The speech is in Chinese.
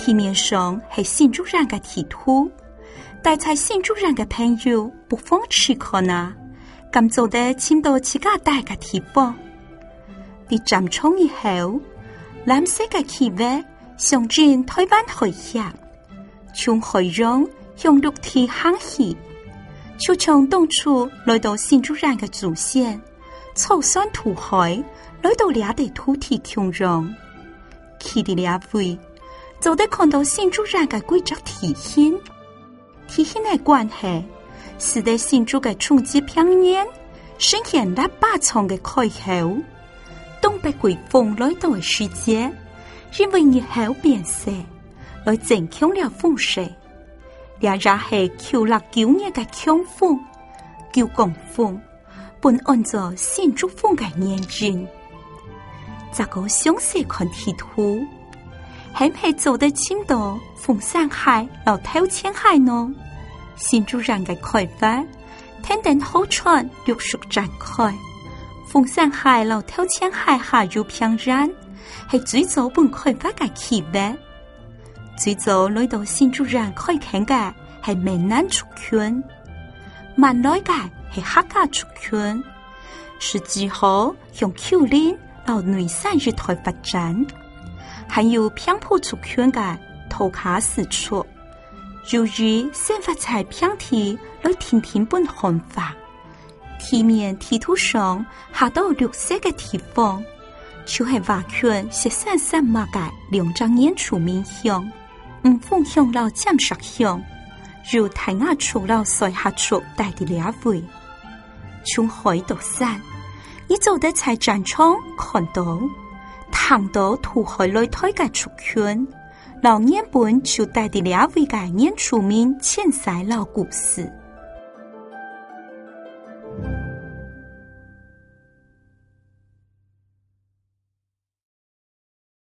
地面上係新主人嘅地圖，但係新主人嘅朋友不放棄看啊，咁做得遷到自家大嘅地方。被站衝以後，藍色嘅氣味象徵台灣海峽，從海洋向陸地航行，就從東處來到新主人嘅祖先，草山土海來到倆地土地穹容，去的倆位，就得看到新主人嘅規則體現。體現嘅關係，使得新主嘅衝擊平原實現喇叭窗嘅開口。東北季風來到嘅時節，因為熱候變色，來增強了風勢。也係969年嘅強風、9公風，本按照新主風嘅年份。這個詳細看地圖，係唔係做得清到鳳山海到頭前海呢？新主人嘅開發，天等好船陸續展開。鳳山海到頭前海下入平原，係最早本開發嘅起源。最早來到新主人開墾嘅係閩南族群，慢來嘅係客家族群，是之後用丘陵到內山日台發展，還有平埔族群嘅土卡四處，由於先發在平地來天天本漢化，地面地圖上下到綠色嘅地方，就係華權是山山馬嘅兩張演出面向，鳳向到尖石向，如太雅處到塞下處帶的倆位，從海到山，你走得在戰場看到，談到土海內推嘅族群，老年本就帶的倆位嘅演出面前塞老故事。